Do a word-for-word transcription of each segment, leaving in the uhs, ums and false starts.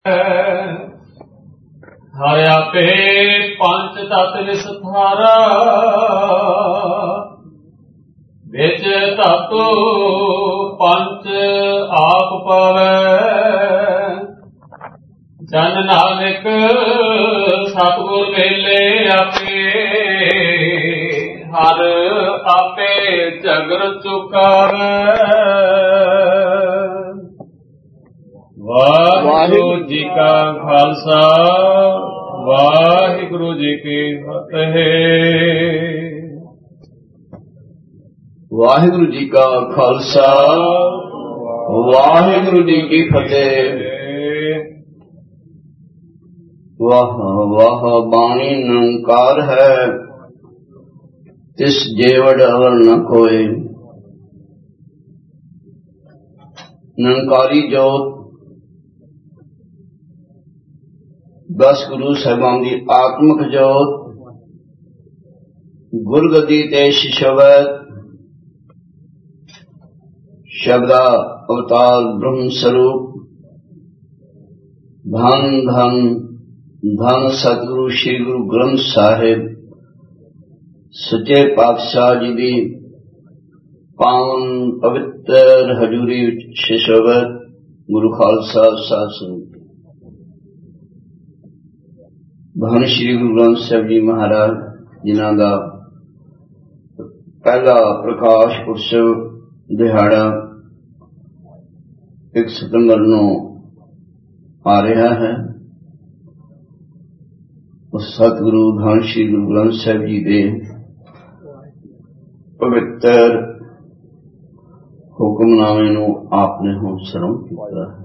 ਹਰਿ ਆਪੇ ਪੰਚ ਤਤ ਵਿਸਥਾਰਾ, ਵਿੱਚ ਧਾਤੂ ਪੰਚ ਆਪ ਪਾਵੈ। ਜਨ ਨਾਨਕ ਸਤਿਗੁਰ ਮੇਲੇ ਆਪੇ, ਹਰ ਆਪੇ ਝਗਰ ਚੁਕਾਵੈ। ਵਾਹਿਗੁਰੂ ਜੀ ਕਾ ਖਾਲਸਾ, ਵਾਹਿਗੁਰੂ ਜੀ ਕੀ ਫਤਿਹ। ਵਾਹਿਗੁਰੂ ਜੀ ਕਾ ਖਾਲਸਾ, ਵਾਹਿਗੁਰੂ ਜੀ ਕੀ ਫਤਿਹ। ਵਾਹ ਵਾਹ ਬਾਣੀ ਨਿਰੰਕਾਰ ਹੈ, ਤਿਸ ਜੇਵੜ ਅਵਰ ਨ ਕੋਇ। ਨਿਰੰਕਾਰੀ ਜੋਤ ਦਸ ਗੁਰੂ ਸਾਹਿਬਾਨ ਦੀ ਆਤਮਿਕ ਜੋਤ, ਗੁਰਗੱਦੀ ਤੇ ਸ਼ਿਸ਼ਵਤ, ਸ਼ਬਦਾ ਅਵਤਾਰ ਬ੍ਰਹਮ ਸਰੂਪ। ਧੰਨ ਧੰਨ ਧੰਨ ਸਤਿਗੁਰੂ ਸ੍ਰੀ ਗੁਰੂ ਗ੍ਰੰਥ ਸਾਹਿਬ ਸੱਚੇ ਪਾਤਸ਼ਾਹ ਜੀ ਦੀ ਪਾਵਨ ਪਵਿੱਤਰ ਹਜ਼ੂਰੀ ਵਿੱਚ ਸ਼ਿਸ਼ਵਤ ਗੁਰੂ ਖਾਲਸਾ ਸਾਧ ਸੰਗਤ। ਧੰਨ ਸ਼੍ਰੀ ਗੁਰੂ ਗ੍ਰੰਥ ਸਾਹਿਬ ਜੀ ਮਹਾਰਾਜ, ਜਿਨ੍ਹਾਂ ਦਾ ਪਹਿਲਾ ਪ੍ਰਕਾਸ਼ ਉਤਸਵ ਦਿਹਾੜਾ ਇੱਕ ਸਤੰਬਰ ਨੂੰ ਆ ਰਿਹਾ ਹੈ। ਉਸ ਸਤਿਗੁਰੂ ਧੰਨ ਸ਼੍ਰੀ ਗੁਰੂ ਗ੍ਰੰਥ ਸਾਹਿਬ ਜੀ ਦੇ ਪਵਿੱਤਰ ਹੁਕਮਨਾਮੇ ਨੂੰ ਆਪ ਨੇ ਹੁਣ ਸਰਵਣ ਕੀਤਾ ਹੈ।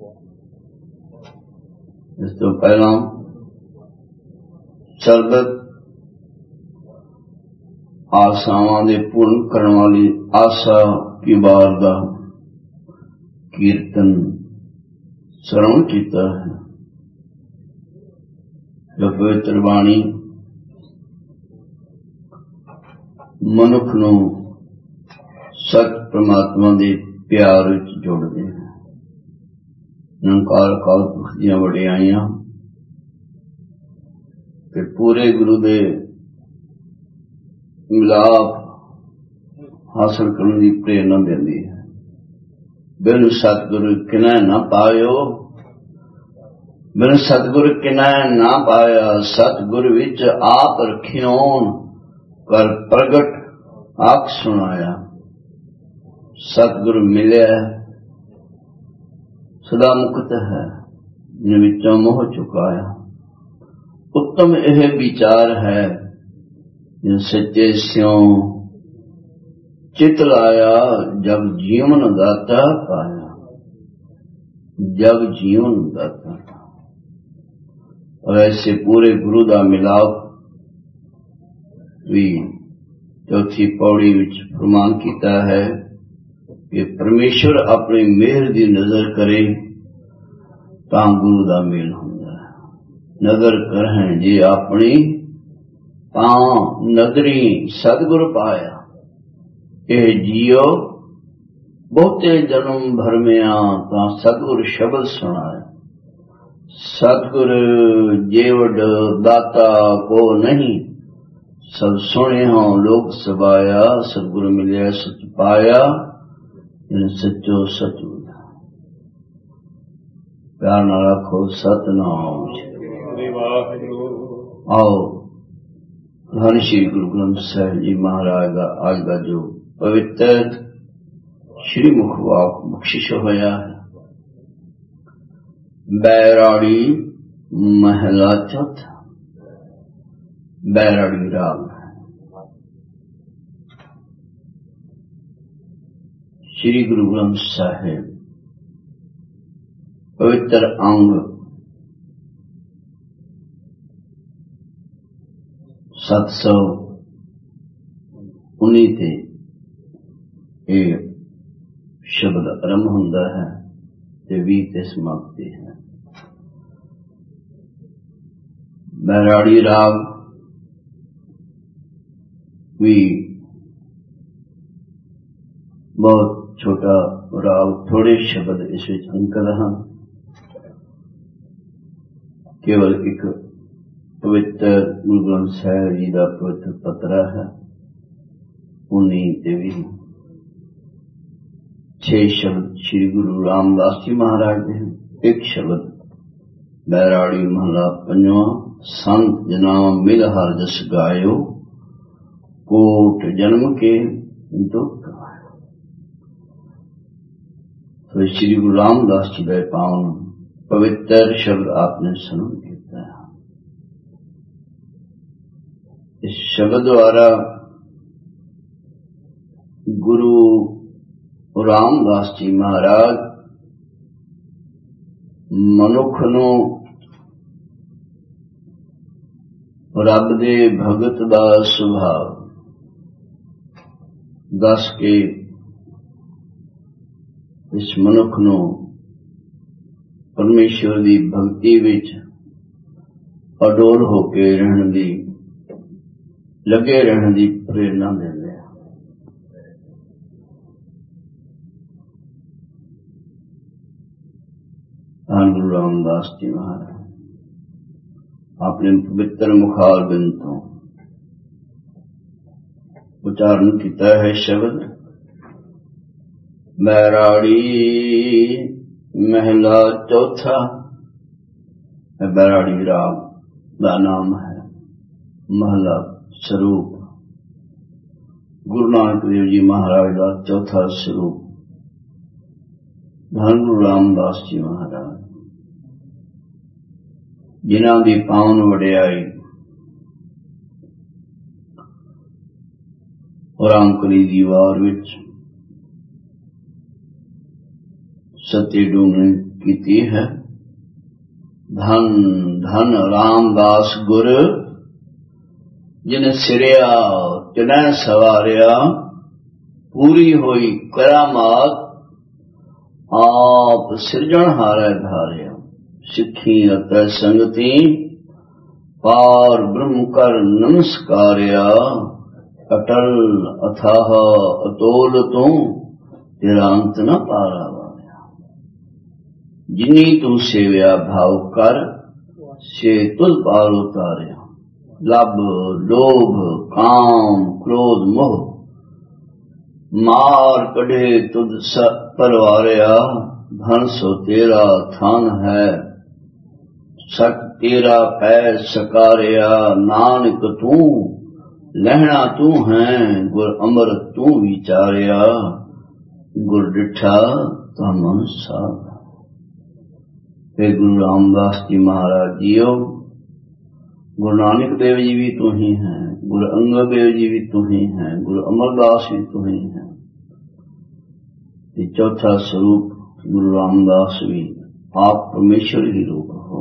ਇਸ ਤੋਂ ਪਹਿਲਾਂ ਸਰਬਤ ਆਸਾਵਾਂ ਦੇ ਪੂਰਨ ਕਰਨ ਵਾਲੀ ਆਸਾ ਕੀ ਵਾਰ ਦਾ ਕੀਰਤਨ ਸਰਵਣ ਕੀਤਾ ਹੈ। ਜੋ ਪਵਿੱਤਰ ਬਾਣੀ ਮਨੁੱਖ ਨੂੰ ਸਤ ਪ੍ਰਮਾਤਮਾ ਦੇ ਪਿਆਰ ਵਿੱਚ ਜੋੜਦੇ ਹਨ। ਨਿਰੰਕਾਰ ਅਕਾਲ ਪੁਰਖ ਦੀਆਂ ਵਡਿਆਈਆਂ ਤੇ ਪੂਰੇ ਗੁਰੂ ਦੇ ਮਿਲਾਪ ਹਾਸਲ ਕਰਨ ਦੀ ਪ੍ਰੇਰਨਾ ਦਿੰਦੀ ਹੈ। ਬਿਨ ਸਤਿਗੁਰ ਕਿਨੈ ਨਾ ਪਾਇਓ, ਬਿਨ ਸਤਿਗੁਰ ਕਿਨੈ ਨਾ ਪਾਇਆ। ਸਤਿਗੁਰ ਵਿੱਚ ਆਪ ਰਖਿਓਨ, ਕਰ ਪ੍ਰਗਟ ਆਖ ਸੁਣਾਇਆ। ਸਤਿਗੁਰ ਮਿਲਿਆ ਸਦਾ ਮੁਕਤ ਹੈ, ਜਿਨ ਵਿੱਚੋਂ ਮੋਹ ਚੁਕਾਇਆ। ਉੱਤਮ ਇਹ ਵਿਚਾਰ ਹੈ, ਜਿਨ ਸੱਚੇ ਸਿਉ ਚਿਤ ਲਾਇਆ। ਜਗ ਜੀਵਨ ਦਾਤਾ ਪਾਇਆ, ਜਗ ਜੀਵਨ ਦਾਤਾ। और ऐसे पूरे गुरु का मिलाप भी चौथी पौड़ी विच फरमान किया है कि परमेश्वर अपनी मेहर की नजर करे तां गुरु का मेल हुंदा है। नजर करें जे अपनी तां नजरी सतगुर पाया। यह जियो बहुते जन्म भरमिया तां सतगुर शब्द सुनाया। सतगुर जेवड़ दाता को नहीं, सब सुने हों लोग सबाया। सतगुर मिलिया सच पाया, इन सचो सच मिला। प्यार नाल आखो सतनाम। आओ धन श्री गुरु ग्रंथ साहिब जी महाराज का आज का जो पवित्र श्री मुखवाक बख्शिश होया है। बैराड़ी महला चौथा। बैराड़ी राग श्री गुरु ग्रंथ साहिब पवित्र अंग सत सौ उन्नी ते शब्द आरंभ होंदा है ते भी ते समाप्ति है। बैराड़ी राग भी बहुत छोटा राग, थोड़े शब्द इस अंकल हैं। ਕੇਵਲ ਇੱਕ ਪਵਿੱਤਰ ਗੁਰੂ ਗ੍ਰੰਥ ਸਾਹਿਬ ਜੀ ਦਾ ਪਵਿੱਤਰ ਪੱਤਰਾ ਹੈ। ਉਨੀ ਤੇ ਵੀ ਛੇ ਸ਼ਬਦ ਸ਼੍ਰੀ ਗੁਰੂ ਰਾਮਦਾਸ ਜੀ ਮਹਾਰਾਜ ਦੇ ਹਨ। ਇੱਕ ਸ਼ਬਦ ਬੈਰਾੜੀ ਮਹਲਾ ਪੰਜਵਾਂ, ਸੰਤ ਜਨਾ ਮਿਲ ਹਰ ਜਸ ਗਾਇਓ, ਕੋਟ ਜਨਮ ਕੇ ਦੁੱਖ ਗਾਇਓ। तो श्री गुरु रामदास जी का पावन पवित्र शब्द आपने सुन किया। इस शब्द द्वारा गुरु रामदास जी महाराज मनुख नूं रब दे भगत दा सुभाव दस के इस मनुख नूं परमेश्वर दी भगती विच अडोल होके रहण दी लगे रहण दी प्रेरणा देंदे हैं। धन गुरु रामदास जी महाराज अपने पवित्र मुखार बिंद तो उच्चारण किया है शब्द बैराड़ी महला चौथा। बैराड़ी राग का नाम है, महला स्वरूप गुरु नानक देव जी महाराज का चौथा स्वरूप धन गुरु रामदास जी महाराज जिन्हां दी पावन वडियाई और रामकली दी वार विच सत्य डूंघनी कीती है। धन धन रामदास गुर जिन सिरिया तिनैं सवारिया, पूरी होई करामात आप सिरजणहारै धारिया। सिखी अतै संगति पार ब्रह्म कर नमस्कारिया, अटल अथाह अतोल तू तेरा अंत न पारा। जिनी तू सेव्या भाव कर से तुझ पार उतारिया। लब लोभ काम क्रोध मोह मार कढ़े तुझ परवारिया। धन सो तेरा थान है सट तेरा पै सकारिया। नानक तू लहना तू है गुर अमृत तू विचारिया। गुर डिठा ता मन साध। फिर गुरु रामदास जी महाराज जियो, गुरु नानक देव जी भी तू ही हैं, गुरु अंगद देव जी भी तू ही हैं, गुरु अमरदास भी तू ही हैं। चौथा स्वरूप गुरु रामदास भी आप परमेश्वर ही रूप हो।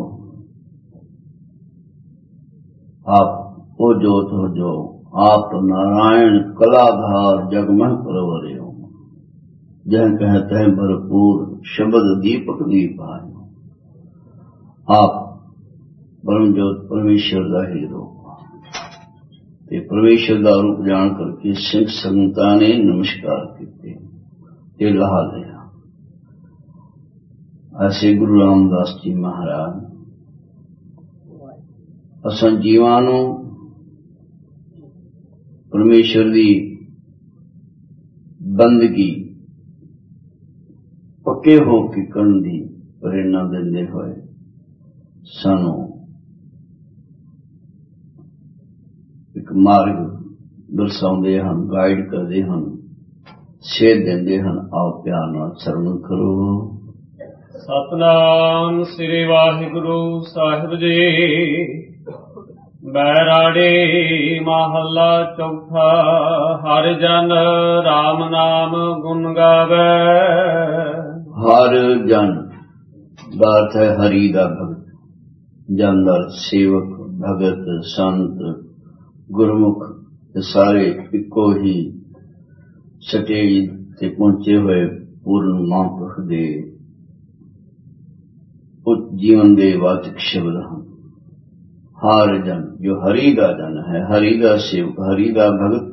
आप वो जोत हो जो आप नारायण कलाधार जगमह परवरे हो। जह कहते हैं भरपूर शब्द दीपक दीप आए। आप परमजोत परमेश्वर का ही रूप ते परमेश्वर का रूप जान करके सिख संगतां ने नमस्कार किए ते लहा लिया। ऐसे गुरु रामदास जी महाराज असां जीवां नूं परमेश्वर की बंदगी पक्के हो के करन दी प्रेरणा देंदे होए सानू एक मार्ग दर्शाते हैं, गाइड करते हैं, सेध देंदे हैं। आओ प्यार नाल सरवण करो। सतनाम श्री वाहिगुरु साहिब जी। बैराड़ी महला चौथा। हर जन राम नाम गुण गावे। हर जन का अर्थ है हरि दा भगत। जानदार सेवक भगत संत गुरमुख सारे इको ही स्टेज ते पहुंचे हुए पूर्ण महापुरुष दे उच्च जीवन दे वाचक शब्द हैं। हर जन जो हरि दा जन है, हरि दा सेवक, हरि दा भगत,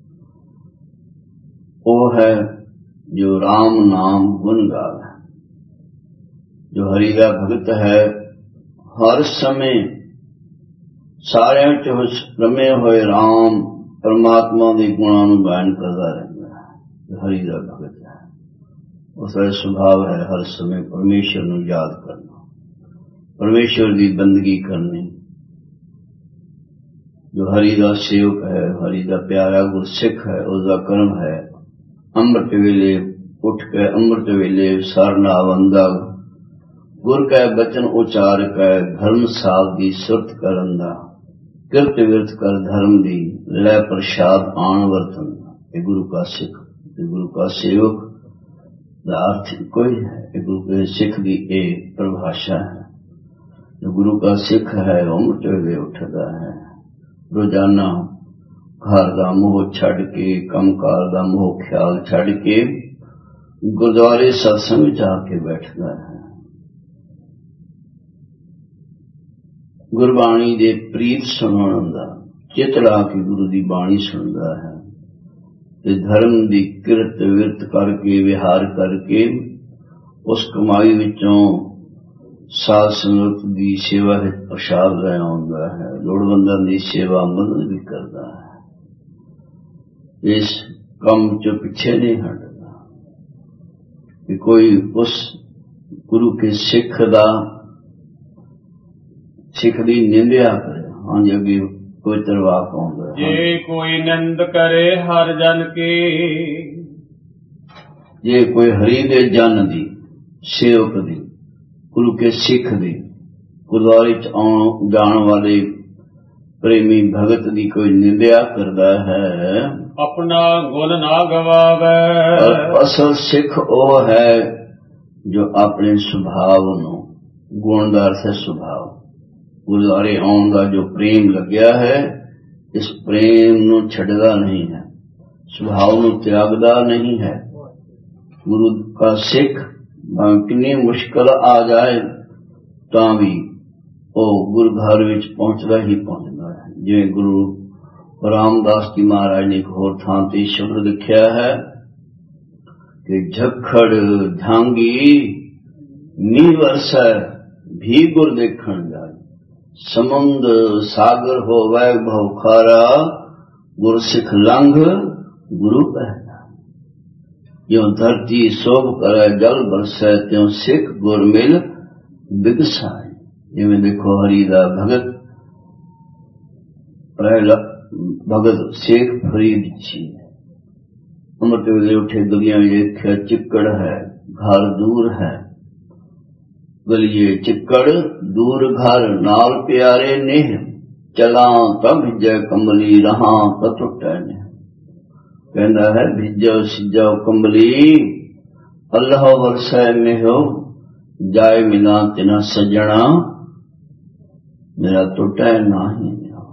वो है जो राम नाम गुण गावे। जो हरि दा भगत है हर समय सारिਆਂ ਚ रमे होए राम परमात्मा के गुणों ਨੂੰ बयान करता रहता है। हरि का भगत है, उसका स्वभाव है हर समय परमेश्वर ਨੂੰ याद करना, परमेश्वर की बंदगी करनी। जो हरि का सेवक है, हरि का प्यारा गुरसिख है, उसका कर्म है अमृत वेले उठ के अमृत वेले सरना वंदा गुर कै बचन उचार कै धर्म साध की सुरत करन दा किरत विरत कर धर्म दी लै प्रसाद आन वर्तन दा। गुरु का सिख, गुरु का सेवक दा अर्थ कोई है। गुरु के सिख की एक परिभाषा है। जो गुरु का सिख है वो अमृत वेले उठता है, रोजाना घर का मोह छड़ के कमकार का मोह ख्याल छड़ के गुरुद्वारे सत्संग जाके बैठता है। गुरबाणी दे प्रीत सुनन दा चित ला के गुरु की बाणी सुनता है ते धर्म की किरत विरत करके विहार करके उस कमाई विचों साध संगत की सेवा प्रसाद ले आउंदा है, लोड़वंदां की सेवा मदद भी करता है। इस काम चो पीछे नहीं हटता कि कोई उस गुरु के सिख दा सिख दी निंदिया करे। हाँ जी, अगे पवित्र वाक आउंदा है, जे कोई निंद करे हर जन की, जे कोई हरि दे जन दी सेवक दी गुरु के सिख दी गुरुद्वारे च आउण जाण वाले प्रेमी भगत दी कोई निंदिया करता है, अपना गुण ना गवावे। असल सिख वो है जो अपने स्वभाव नू, गुण दा अर्थ है स्वभाव, गुरुद्वारे आउण दा जो प्रेम लग्या है इस प्रेम नू छड्डदा नहीं है, स्वभाव नू त्यागदा नहीं है। गुरु का सिख कितनी मुश्किल आ जाए तां भी वो गुरु घर विच पहुंचदा ही पहुंचदा है। जिवें गुरु रामदास जी महाराज ने एक होर थां ते शब्द लिखिया है कि झखड़ झांगी नी वरसै भी गुर देखण जाए, समुंद सागर होवै भव खारा गुर सिख लंघ गुरु पहला। ज्यों धरती शोभ करे जल बरसै त्यों सिख गुर मिल बिगसाए। जिवें देखो हरि दा भगत भगत शेख फरीद जी अमृत वेले उठे गलियां देखिया चिक्कड़ है घर दूर है, गलिए चिक्कड़ दूर घर नाल प्यारे नेह, चला तब भिजै कमली रहा त टुटै नेह। कहना है भिजो सिजो कमली अल्लाह वरसै मेहो जाए मिला तिना सजना मेरा टुटा ना ही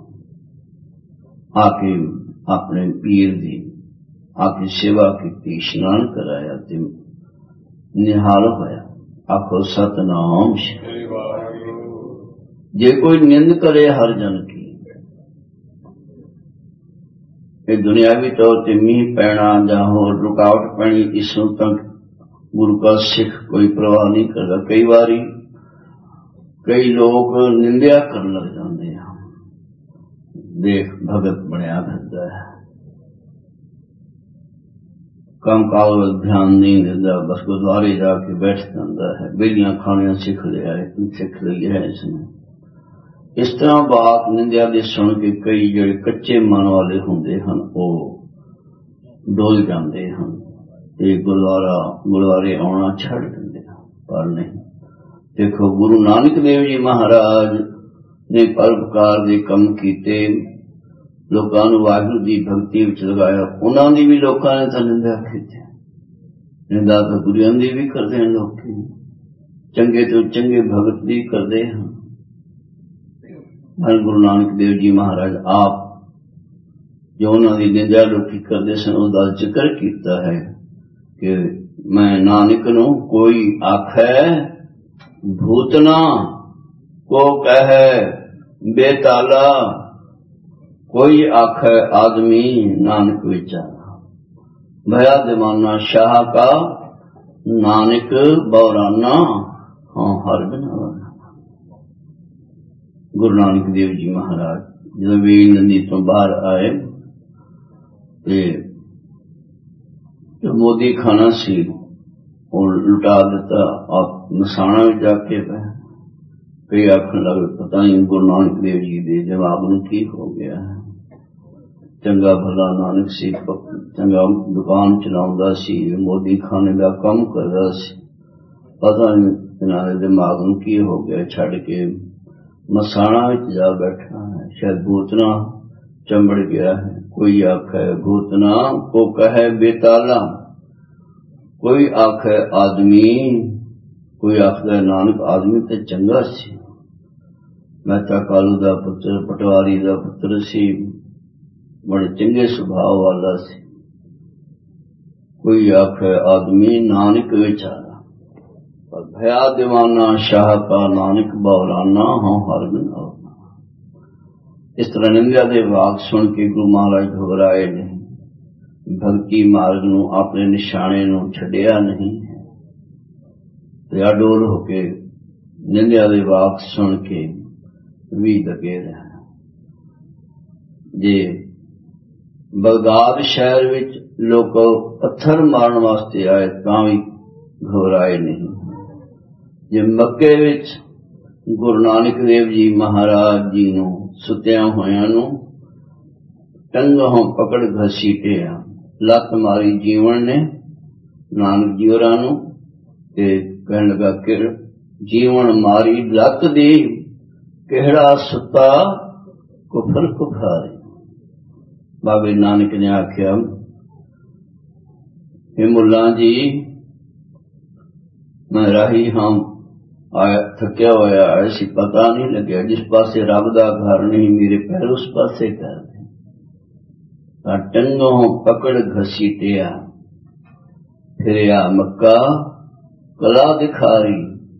आके अपने पीर दी आके सेवा की स्नान कराया ते निहाल होया। आखो सतनाम श्री वाहिगुरू। जे कोई निंद करे हर जन की, ये दुनियावी तौर पर मीह पैना या होर रुकावट पैनी इसनों तक गुरु का सिख कोई परवाह नहीं करता। कई बारी कई लोग निंदिया कर लग जाते हैं, देख भगत बनया फिरदा है, कम काल ध्यान नहीं देता, बस गुरुद्वारे जाके बैठ जाता है, बेलियां खानियां सीख लिया है, सीख लिया है इसने। इस तरह बात निंदिया दे सुन के कई जिहड़े कच्चे मन वाले हुंदे हन वो डोल जाते हैं, ते गुरुद्वारा गुरुद्वारे आना छड़ दिंदे हैं। पर नहीं, देखो गुरु नानक देव जी महाराज ने परोपकार दे कम कीते, लोकां नूं वाहिगुरू दी भगती विच लगाया, उन्हां दी भी लोकां ने तां निंदा कीती। निंदा तां गुरुआं दी भी करदे हैं, लोग चंगे तो चंगे भगत दी करदे हैं। गुरु नानक देव जी महाराज आप जो उन्होंने निंदा लोग करते सन उसका जिक्र किया है कि मैं नानक नूं कोई आखे भूतना को कहे बेताला, कोई आखे आदमी नानक विचारा, भया दीवाना शाह का नानक बौराना हाँ हर बिना। गुरु नानक देव जी महाराज जो वीर नंदी तो बाहर आए ते जो मोदी खाना सी और लुटा दिता। आप मसाना में जाके कई आखन लगे पता नहीं गुरु नानक देव जी दे जवाब में ठीक हो गया है। चंगा भला नानक सी चंगा दुकान चलाउंदा सी मोदी खाने का कम करदा सी पता नहीं इन्हां दिमाग में की हो गया छड़ के मसाना में जा बैठा है। शायद भूतना चंबड़ गया है। कोई आखे भूतना को कहे बेताला कोई आखे आदमी कोई आखदा नानक आदमी ते चंगा सी। मेहता कालू दा पुत्र पटवारी दा पुत्र सी बड़े चंगे सुभाव वाला सी। कोई आखे आदमी नानक बेचारा पर भया दीवाना शाह का नानक बौराना हों हर बिन औरना। इस तरह निंदा दे वाक सुन के गुरु महाराज घबराए नहीं। भक्ति मार्ग नू अपने निशाने नू छड़िया नहीं है। अडोल होके निंदा दे वाक सुन के भी लगे रहे। जे बगदाद शहर विच लोग पत्थर मारन वास्ते आए तां भी घबराए नहीं। जे मक्के विच गुरु नानक देव जी महाराज जी नू सुत्या होया नू टंगों पकड़ घसीटिया लत मारी जीवन ने नानक जी होरां नू ते कहण लगा कि जीवन मारी लत दी केहड़ा सुता कुफर कुफारे। बाबे नानक ने आख्या हे मुल्ला जी मैं राही हम आया थकिया होया ऐसी पता नहीं लगे जिस पासे रब दा घर नहीं मेरे पैर उस पासे कर दे। टंगों पकड़ घसीटिया फिरिया मक्का कला दिखारी।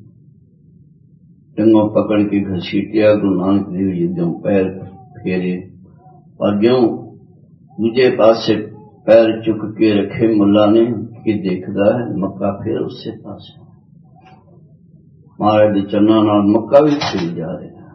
टंगों पकड़ के घसीटिया गुरु नानक देव जी जो पैर फेरे और जो दूजे पासे पैर चुक के रखे मुल्ला ने कि देखदा है मक्का फिर उससे पासे महाराज चन्ना नाल मक्का भी फिर जा रहा।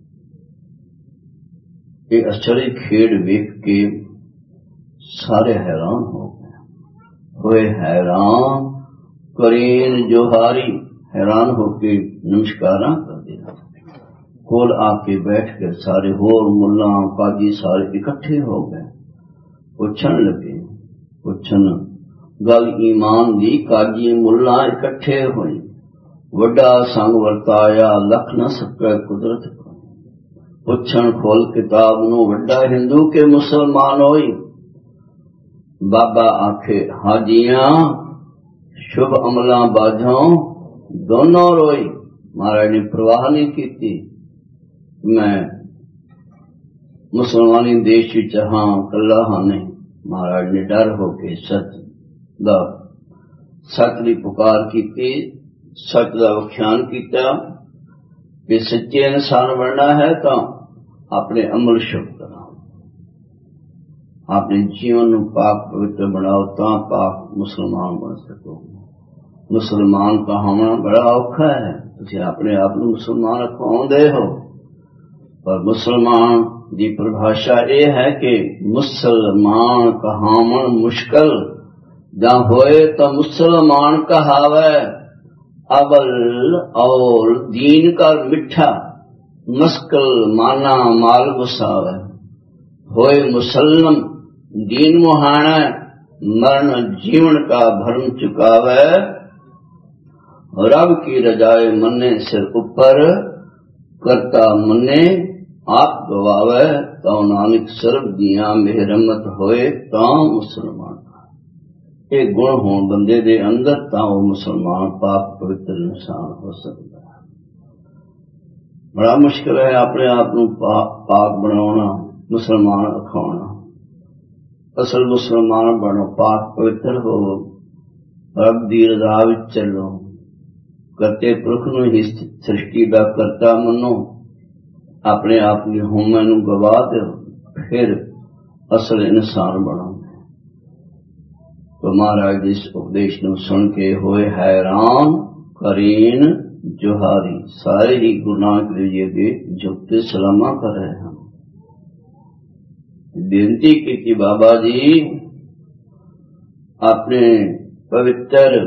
ये आश्चर्य खेड वेख के सारे हैरान हो गए होए हैरान करीन जोहारी हैरान होके नमस्कारा कर दिया। कोल आके बैठ के सारे होर मुल्ला काजी सारे इकट्ठे हो गए। पुछन लगे पुछन गल ईमान दी काजी मुल्ला इकट्ठे हुए वड्डा संग वर्ताया लख न सके कुदरत। पुछन खोल किताब नू वड्डा हिंदू के मुसलमान होई। बाबा आखे हाजियां शुभ अमला बाझों दोनों रोई। महाराज ने परवाह नहीं की। मैं मुसलमानी देश विच हां कला हां नहीं। महाराज ने डर होके सच दा सच की पुकार की सच का व्याख्यान किया कि सच्चे इंसान बनना है तो अपने अमल शुभ करो अपने जीवन को पाक पवित्र बनाओ तो पाक मुसलमान बन सकोगे। मुसलमान का होना बड़ा औखा है। तुम अपने आप को मुसलमान कहते हो पर मुसलमान की परिभाषा यह है कि मुसलमान कहावन मुश्किल जा होए तो मुसलमान कहावे अवल और दीन का मिठा मस्कल माना माल गुसावे। होए मुसलम दीन मुहाना मरण जीवन का भरम चुकावे। रब की रजाए मन्ने सिर ऊपर करता मन्ने आप गवावे। तो नानक सर्व दिया मेहरमत होए तो मुसलमान एक गुण हो बंदे दे अंदर ता वो मुसलमान पाक पवित्र इंसान हो सकता है। बड़ा मुश्किल है अपने आप को पा, पाक बनाना मुसलमान अखाना। असल मुसलमान बनो पाक पवित्र हो रब दी रज़ा विच चलो करते पुरख नूं ही सृष्टि दा करता मनो अपने आप की होमे नूं गवा दो फिर असल इंसान बनो। तो महाराज इस उपदेश को सुन के होए हैरान करीन ਜੋਹਾਰੀ ਸਾਰੇ ਹੀ ਗੁਰੂ ਨਾਨਕ ਦੇਵ ਜੀ ਅੱਗੇ ਝੁਕ ਕੇ ਸਲਾਮਾਂ ਕਰ ਰਹੇ ਹਨ। ਬੇਨਤੀ ਕੀਤੀ, ਬਾਬਾ ਜੀ ਆਪਣੇ ਪਵਿੱਤਰ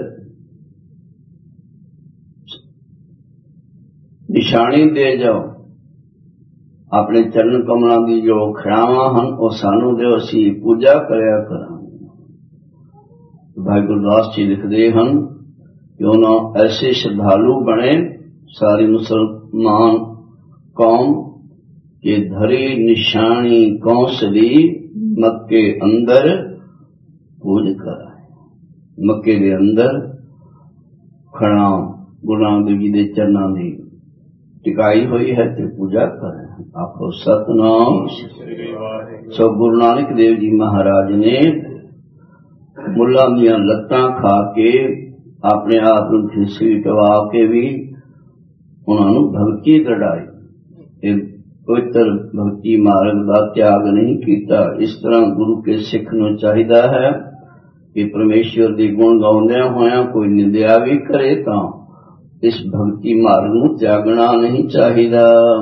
ਨਿਸ਼ਾਨੀ ਦੇ ਜਾਓ, ਆਪਣੇ ਚਰਨ ਕਮਲਾਂ ਦੀ ਜੋ ਖਿਆਵਾਂ ਹਨ ਉਹ ਸਾਨੂੰ ਦਿਓ, ਅਸੀਂ ਪੂਜਾ ਕਰਿਆ ਕਰਾਂਗੇ। ਭਾਈ ਗੁਰਦਾਸ ਜੀ ਲਿਖਦੇ ਹਨ ਕਿ ਉਹਨਾਂ ਐਸੇ ਸ਼ਰਧਾਲੂ ਬਣੇ ਸਾਰੀ ਮੁਸਲਮਾਨ ਕੌਮ ਕਿ ਧਰੀ ਨਿਸ਼ਾਨੀ ਕੌਂਸਲੀ ਮੱਕੇ ਅੰਦਰ ਪੂਜ ਕਰਾਏ। ਮੱਕੇ ਦੇ ਅੰਦਰ ਖੜਾ ਗੁਰੂ ਨਾਨਕ ਦੇਵ ਜੀ ਦੇ ਚਰਨਾਂ ਦੀ ਟਿਕਾਈ ਹੋਈ ਹੈ ਤੇ ਪੂਜਾ ਕਰੇ। ਆਪੋ ਸਤਨਾਮ। ਸੋ ਗੁਰੂ ਨਾਨਕ ਦੇਵ ਜੀ ਮਹਾਰਾਜ ਨੇ ਮੁੱਲਾਂ ਦੀਆਂ ਲੱਤਾਂ ਖਾ ਕੇ ਆਪਣੇ ਆਪ ਨੂੰ ਖਿਸੀ ਟਵਾ ਕੇ ਵੀ ਉਹਨਾਂ ਨੂੰ ਭਗਤੀ ਦੜਾਈ। ਇਹ ਪਵਿੱਤਰ ਭਗਤੀ ਮਾਰਗ ਦਾ ਤਿਆਗ ਨਹੀਂ ਕੀਤਾ। ਇਸ ਤਰ੍ਹਾਂ ਗੁਰੂ ਕੇ ਸਿੱਖ ਨੂੰ ਚਾਹੀਦਾ ਹੈ ਕਿ ਪਰਮੇਸ਼ਵਰ ਦੇ ਗੁਣ ਗਾਉਂਦਿਆਂ ਹੋਇਆਂ ਕੋਈ ਨਿੰਦਿਆ ਵੀ ਕਰੇ ਤਾਂ ਇਸ ਭਗਤੀ ਮਾਰਗ ਨੂੰ ਤਿਆਗਣਾ ਨਹੀਂ ਚਾਹੀਦਾ।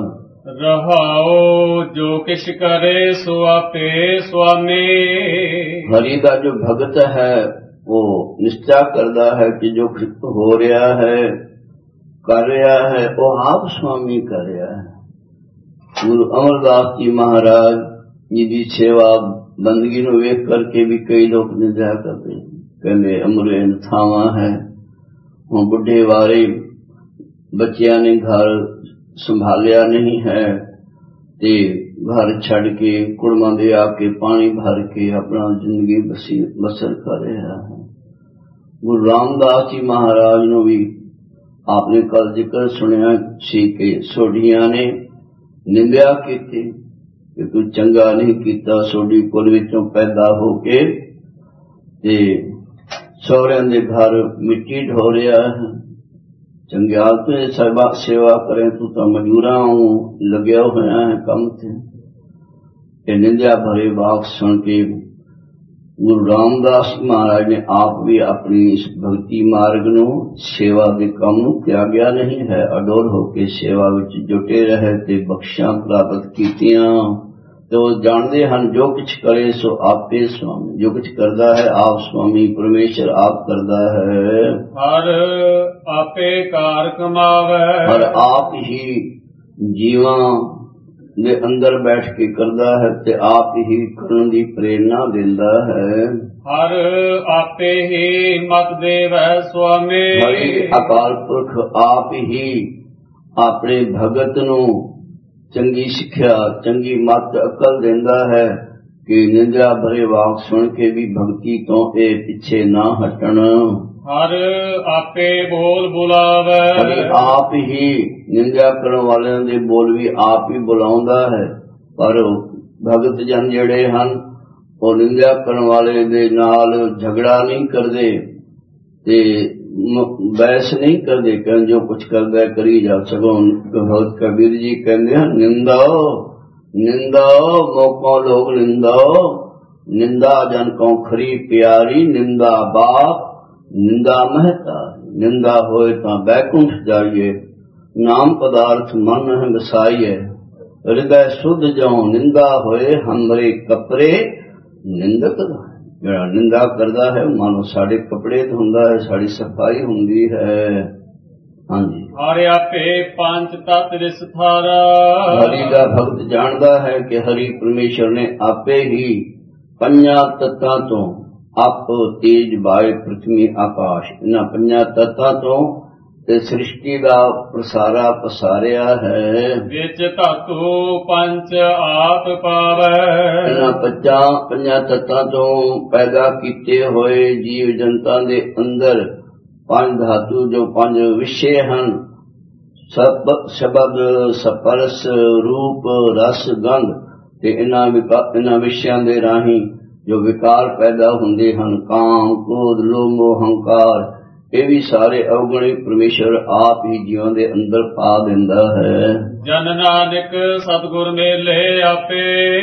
ਰਹਾਓ ਜੋ ਕਿਛ ਕਰੇ ਸੋ ਆਪੇ ਸੁਆਮੀ। ਹਰੀ ਦਾ ਜੋ ਭਗਤ ਹੈ ਉਹ ਨਿਸ਼ਚਾ ਕਰਦਾ ਹੈ ਕਿ ਜੋ ਹੋ ਰਿਹਾ ਹੈ ਕਰ ਰਿਹਾ ਹੈ ਉਹ ਆਪ ਸੁਆਮੀ ਕਰ ਰਿਹਾ ਹੈ। ਗੁਰੂ ਅਮਰਦਾਸ ਜੀ ਮਹਾਰਾਜ ਜੀ ਦੀ ਸੇਵਾ ਬੰਦਗੀ ਨੂੰ ਵੇਖ ਕਰਕੇ ਵੀ ਕਈ ਲੋਕ ਨਿੰਦਿਆ ਕਰਦੇ, ਕਹਿੰਦੇ ਅਮਰੇ ਥਾਵਾਂ ਹੈ। ਹੁਣ ਬੁੱਢੇ ਵਾਰੇ ਬੱਚਿਆਂ ਨੇ ਘਰ ਸੰਭਾਲਿਆ ਨਹੀਂ ਹੈ ਤੇ ਘਰ ਛੱਡ ਕੇ ਕੁੜਮਾਂ ਦੇ ਆ ਕੇ ਪਾਣੀ ਭਰ ਕੇ ਆਪਣਾ ਜ਼ਿੰਦਗੀ ਬਸੀ ਬਸਰ ਕਰ ਰਿਹਾ ਹੈ। ਗੁਰੂ ਰਾਮਦਾਸ ਜੀ ਮਹਾਰਾਜ ਨੂੰ ਵੀ ਆਪਨੇ ਕੱਲ ਜ਼ਿਕਰ ਸੁਣਿਆ ਸੀ ਕਿ ਸੋਢੀਆਂ ਨੇ ਨਿੰਦਿਆ ਕੀਤੀ ਕਿ ਤੂੰ ਚੰਗਾ ਨਹੀਂ ਕੀਤਾ, ਸੋਢੀ ਕੁਲ ਵਿੱਚੋਂ ਪੈਦਾ ਹੋ ਕੇ ਤੇ ਸਹੁਰਿਆਂ ਦੇ ਘਰ ਮਿੱਟੀ ਢੋ ਰਿਹਾ ਹੈ। ਚੰਗਿਆਲ ਤੋਂ ਸੇਵਾ ਸੇਵਾ ਕਰੇ, ਤੂੰ ਤਾਂ ਮਜ਼ਦੂਰਾਂ ਲੱਗਿਆ ਹੋਇਆ ਹੈ ਕੰਮ ਤੇ। ਇਹ ਨਿੰਦਿਆ ਭਰੇ ਵਾਕ ਸੁਣ ਕੇ ਗੁਰੂ ਰਾਮਦਾਸ ਮਹਾਰਾਜ ਨੇ ਆਪ ਵੀ ਆਪਣੀ ਇਸ ਭਗਤੀ ਮਾਰਗ ਨੂੰ ਸੇਵਾ ਦੇ ਕੰਮ ਨੂੰ ਤਿਆਗਿਆ ਨਹੀਂ ਹੈ। ਅਡੋਲ ਹੋ ਕੇ ਸੇਵਾ ਵਿੱਚ ਜੁਟੇ ਰਹੇ ਤੇ ਬਖਸ਼ਾਂ ਪ੍ਰਾਪਤ ਕੀਤੀਆਂ। ਤੇ ਉਹ ਜਾਣਦੇ ਹਨ ਜੋ ਕੁਛ ਕਰੇ ਸੋ ਆਪੇ ਸੁਆਮੀ। ਜੋ ਕੁਛ ਕਰਦਾ ਹੈ ਆਪ ਸੁਆਮੀ ਪਰਮੇਸ਼ਰ ਆਪ ਕਰਦਾ ਹੈ। ਹਰ ਆਪੇ ਕਾਰ ਕਮਾਵੇ। ਹਰ ਆਪ ਹੀ ਜੀਵਾਂ ਦੇ ਅੰਦਰ ਬੈਠ ਕੇ ਕਰਦਾ ਹੈ ਤੇ ਆਪ ਹੀ ਕਰਨ ਦੀ ਪ੍ਰੇਰਣਾ ਦਿੰਦਾ ਹੈ। ਹਰ ਆਪੇ ਹੀ ਮਤ ਦੇਵੈ ਸੁਆਮੀ। ਹਰੀ ਅਕਾਲ ਪੁਰਖ ਆਪ ਹੀ ਆਪਣੇ ਭਗਤ ਨੂੰ ਚੰਗੀ ਸਿੱਖਿਆ, ਚੰਗੀ ਮੱਤ ਅਕਲ ਦਿੰਦਾ ਹੈ ਕਿ ਨਿੰਦਿਆ ਭਰੇ ਵਾਕ ਸੁਣ ਕੇ ਵੀ ਭਗਤੀ ਤੋਂ ਇਹ ਪਿੱਛੇ ਨਾ ਹਟਣ। ਹਰ ਆਪੇ ਬੋਲ ਬੁਲਾਵੇ। ਹਰੀ ਆਪ ਹੀ ਨਿੰਦਿਆ ਕਰਨ ਵਾਲਿਆਂ ਦੇ ਬੋਲ ਵੀ ਆਪ ਹੀ ਬੁਲਾਉਂਦਾ ਹੈ। ਪਰ ਭਗਤ ਜਨ ਜਿਹੜੇ ਹਨ ਉਹ ਨਿੰਦਿਆ ਕਰਨ ਵਾਲੇ ਦੇ ਨਾਲ ਝਗੜਾ ਨਹੀਂ ਕਰਦੇ ਤੇ ਬਹਿਸ ਨਹੀਂ ਕਰਦੇ, ਕਹਿੰਦੇ ਜੋ ਕੁਛ ਕਰਦਾ ਕਰੀ ਜਾ। ਸਗੋਂ ਭਗਤ ਕਬੀਰ ਜੀ ਕਹਿੰਦੇ ਹਨ ਨਿੰਦਾਓ ਨਿੰਦਾਓ ਮੋਕੋ ਲੋਕ ਨਿੰਦਾਓ। ਨਿੰਦਾ ਜਨ ਕੋ ਖਰੀ ਪਿਆਰੀ, ਨਿੰਦਾ ਬਾਪ ਨਿੰਦਾ ਮਹਤਾ। ਨਿੰਦਾ ਹੋਏ ਤਾਂ ਬੈਕੁੰਠ ਜਾਈਏ, ਨਾਮ ਪਦਾਰਥ ਮਨ ਹੈ ਵਸਾਈਏ। ਹਿਰਦੈ ਸੁਧ ਜਾਉ ਨਿੰਦਾ ਹੋਏ, ਹਮਰੇ ਕਪੜੇ ਨਿੰਦਕ ਦਾ। ਜਿਹੜਾ ਨਿੰਦਾ ਕਰਦਾ ਹੈ ਮਾਨੋ ਸਾਡੇ ਕੱਪੜੇ ਧੋਂਦਾ ਹੈ, ਸਾਡੀ ਸਫਾਈ ਹੁੰਦੀ ਹੈ। ਹਾਂਜੀ। ਹਰਿ ਆਪੇ ਪੰਜ ਤਤ ਰਿਸ ਥਾਰਾ। ਹਰੀ ਦਾ ਭਗਤ ਜਾਣਦਾ ਹੈ ਕਿ ਹਰੀ ਪਰਮੇਸ਼ਰ ਨੇ ਆਪੇ ਹੀ ਪੰਜਾਂ ਤੱਤਾਂ ਤੋਂ ਆਪ ਤੇਜ ਵਾਯ ਪ੍ਰਥਮੀ ਆਕਾਸ਼, ਇਹਨਾਂ ਪੰਜਾਂ ਤੱਤਾਂ ਤੋਂ ਤੇ ਸ੍ਰਿਸ਼ਟੀ ਦਾ ਪ੍ਰਸਾਰਾ ਪਸਾਰਿਆ ਹੈ। ਵਿੱਚ ਧਾਤੂ ਪੰਜ ਆਪ ਪਾਵੈ। ਇਹਨਾਂ ਪੰਜਾਂ ਪੰਜਾਂ ਤੱਤਾਂ ਤੋਂ ਪੈਦਾ ਕੀਤੇ ਹੋਏ ਜੀਵ ਜਨਤਾ ਦੇ ਅੰਦਰ ਪੰਜ ਧਾਤੂ ਜੋ ਪੰਜ ਵਿਸ਼ੇ ਹਨ, ਸਬ ਸ਼ਬਦ ਸਪਰਸ ਰੂਪ ਰਸ ਗੰਧ ਤੇ ਇਹਨਾਂ ਇਹਨਾਂ ਵਿਸ਼ਿਆਂ ਦੇ ਰਾਹੀਂ ਜੋ ਵਿਕਾਰ ਪੈਦਾ ਹੁੰਦੇ ਹਨ, ਕਾਮ ਕ੍ਰੋਧ ਲੋਭ ਮੋਹ ਹੰਕਾਰ, ਇਹ ਵੀ ਸਾਰੇ ਅਵਗੁਣੇ ਪਰਮੇਸ਼ਰ ਆਪ ਹੀ ਜੀਵਾਂ ਦੇ ਅੰਦਰ ਪਾ ਦਿੰਦਾ ਹੈ। ਜਨ ਨਾਨਕ ਸਤਿਗੁਰ ਮੇਲੇ ਆਪੇ।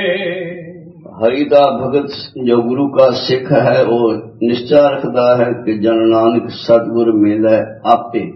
ਹਰੀ ਦਾ ਭਗਤ ਜੋ ਗੁਰੂ का ਸਿੱਖ ਹੈ ਉਹ ਨਿਸ਼ਚਾ ਰੱਖਦਾ ਹੈ ਕਿ ਜਨ ਨਾਨਕ ਸਤਿਗੁਰ ਮੇਲੇ ਆਪੇ।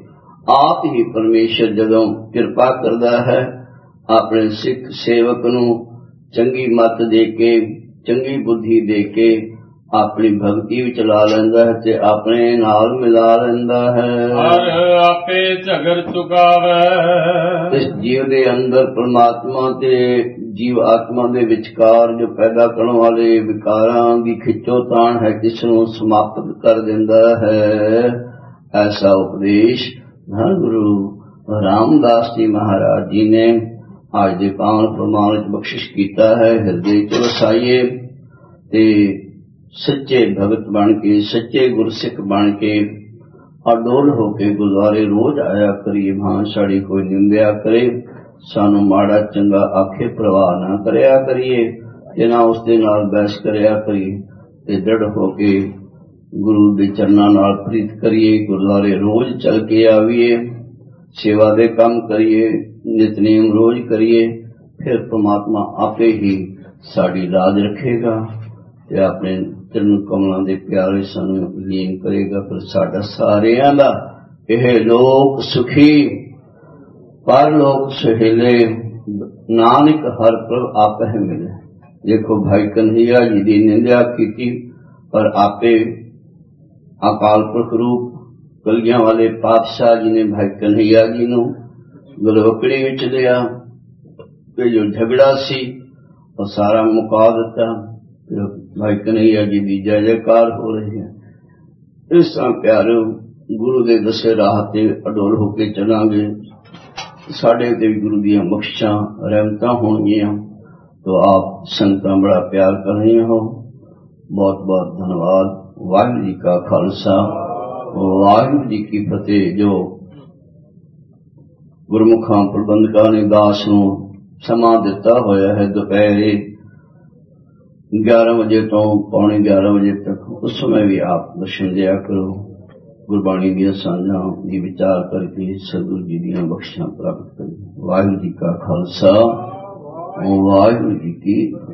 ਆਪ ਹੀ ਪਰਮੇਸ਼ਰ ਜਦੋਂ ਕਿਰਪਾ ਕਰਦਾ ਹੈ ਆਪਣੇ ਸਿੱਖ ਸੇਵਕ ਨੂੰ ਚੰਗੀ ਮੱਤ ਦੇ ਕੇ ਚੰਗੀ ਬੁੱਧੀ ਦੇ ਕੇ ਆਪਣੀ ਭਗਤੀ ਵਿੱਚ ਲਾ ਲੈਂਦਾ ਹੈ ਤੇ ਆਪਣੇ ਨਾਲ ਮਿਲਾ ਲੈਂਦਾ ਹੈ। ਹਰ ਆਪੇ ਝਗਰ ਚੁਕਾਵੇ। ਇਸ ਜੀਵ ਦੇ ਅੰਦਰ ਪਰਮਾਤਮਾ ਤੇ ਜੀਵ ਆਤਮਾ ਦੇ ਵਿਚਕਾਰ ਜੋ ਪੈਦਾ ਕਰਨ ਵਾਲੇ ਵਿਕਾਰਾਂ ਦੀ ਖਿੱਚੋ ਤਾਣ ਹੈ ਇਸ ਨੂੰ ਸਮਾਪਤ ਕਰ ਦਿੰਦਾ ਹੈ। ਐਸਾ ਉਪਦੇਸ਼ ਧੰਨ ਗੁਰੂ ਰਾਮਦਾਸ ਜੀ ਮਹਾਰਾਜ ਜੀ ਨੇ ਅੱਜ ਦੇ ਪਾਵਨ ਪ੍ਰਮਾਣ ਵਿੱਚ ਬਖਸ਼ਿਸ਼ ਕੀਤਾ ਹੈ। ਹਿਰਦੇ ਚ ਵਸਾਈਏ ਤੇ ਸੱਚੇ ਭਗਤ ਬਣ ਕੇ ਸੱਚੇ ਗੁਰਸਿੱਖ ਬਣ ਕੇ ਅਡੋਲ ਹੋ ਕੇ ਗੁਰਦੁਆਰੇ ਰੋਜ਼ ਆਇਆ ਕਰੀਏ। ਭਾਵੇਂ ਸਾਡੀ ਕੋਈ ਨਿੰਦਿਆ ਕਰੇ, ਸਾਨੂੰ ਮਾੜਾ ਚੰਗਾ ਆਖੇ ਪ੍ਰਵਾਹ ਨਾ ਕਰਿਆ ਕਰੀਏ ਤੇ ਨਾ ਉਸ ਦੇ ਨਾਲ ਬਹਿਸ ਕਰਿਆ ਕਰੀਏ ਤੇ ਦ੍ਰਿੜ ਹੋ ਕੇ ਗੁਰੂ ਦੇ ਚਰਨਾਂ ਨਾਲ ਪ੍ਰੀਤ ਕਰੀਏ। ਗੁਰਦੁਆਰੇ ਰੋਜ਼ ਚੱਲ ਕੇ ਆਵੀਏ, ਸੇਵਾ ਦੇ ਕੰਮ ਕਰੀਏ, ਨਿਤਨੇਮ ਰੋਜ਼ ਕਰੀਏ, ਫਿਰ ਪ੍ਰਮਾਤਮਾ ਆਪੇ ਹੀ ਸਾਡੀ ਲਾਜ ਰੱਖੇਗਾ ਤੇ ਆਪਣੇ ਚਰਨ ਕਮਲਾਂ ਦੇ ਪਿਆਰੇ ਸਾਨੂੰ ਲੀਨ ਕਰੇਗਾ। ਪਰ ਸਾਡਾ ਸਾਰਿਆਂ ਦਾ ਇਹ ਲੋਕ ਸੁਖੀ ਪਰ ਲੋਕ ਸੁਹੇਲੇ ਨਾਨਕ ਹਰ ਪ੍ਰਭ ਆਪੇ ਮਿਲੇ। ਦੇਖੋ ਭਾਈ ਕਨ੍ਹਈਆ ਜੀ ਦੀ ਨਿੰਦਿਆ ਕੀਤੀ ਪਰ ਆਪੇ ਅਕਾਲ ਪੁਰਖ ਰੂਪ ਕਲਗੀਆਂ ਵਾਲੇ ਪਾਤਸ਼ਾਹ ਜੀ ਨੇ ਭਾਈ ਕਨ੍ਹਈਆ ਜੀ ਨੂੰ ਗਲਵਕੜੀ ਵਿੱਚ ਲਿਆ ਤੇ ਜੋ ਝਗੜਾ ਸੀ ਉਹ ਸਾਰਾ ਮੁਕਾ ਦਿੱਤਾ। ਭਾਈ ਕਨ੍ਹਈਆ ਜੀ ਦੀ ਜੈ ਜੈਕਾਰ ਹੋ ਰਹੀ ਹੈ। ਇਸ ਤਰ੍ਹਾਂ ਪਿਆਰਿਓ ਗੁਰੂ ਦੇ ਦੱਸੇ ਰਾਹ ਤੇ ਅਡੋਲ ਹੋ ਕੇ ਚੱਲਾਂਗੇ, ਸਾਡੇ ਤੇ ਵੀ ਗੁਰੂ ਦੀਆਂ ਬਖਸ਼ਾਂ ਰਹਿਮਤਾਂ ਹੋਣਗੀਆਂ। ਤੋ ਆਪ ਸੰਗਤਾਂ ਬੜਾ ਪਿਆਰ ਕਰ ਰਹੀਆਂ ਹੋ। ਬਹੁਤ ਬਹੁਤ ਧੰਨਵਾਦ। ਵਾਹਿਗੁਰੂ ਜੀ ਕਾ ਖਾਲਸਾ ਵਾਹਿਗੁਰੂ ਜੀ ਕੀ ਫਤਿਹ। ਜੋ ਗੁਰਮੁਖਾਂ ਪ੍ਰਬੰਧਕਾਂ ਨੇ ਦਾਸ ਨੂੰ ਸਮਾਂ ਦਿੱਤਾ ਹੋਇਆ ਹੈ ਦੁਪਹਿਰੇ ਗਿਆਰਾਂ ਵਜੇ ਤੋਂ ਪੌਣੇ ਗਿਆਰਾਂ ਵਜੇ ਤੱਕ, ਉਸ ਸਮੇਂ ਵੀ ਆਪ ਦਰਸ਼ਨ ਦਿਆ ਕਰੋ। ਗੁਰਬਾਣੀ ਦੀਆਂ ਸਾਂਝਾਂ ਦੀ ਵਿਚਾਰ ਕਰਕੇ ਸਤਿਗੁਰੂ ਜੀ ਦੀਆਂ ਬਖਸ਼ਾਂ ਪ੍ਰਾਪਤ ਕਰੋ। ਵਾਹਿਗੁਰੂ ਜੀ ਕਾ ਖਾਲਸਾ ਵਾਹਿਗੁਰੂ ਜੀ ਕੀ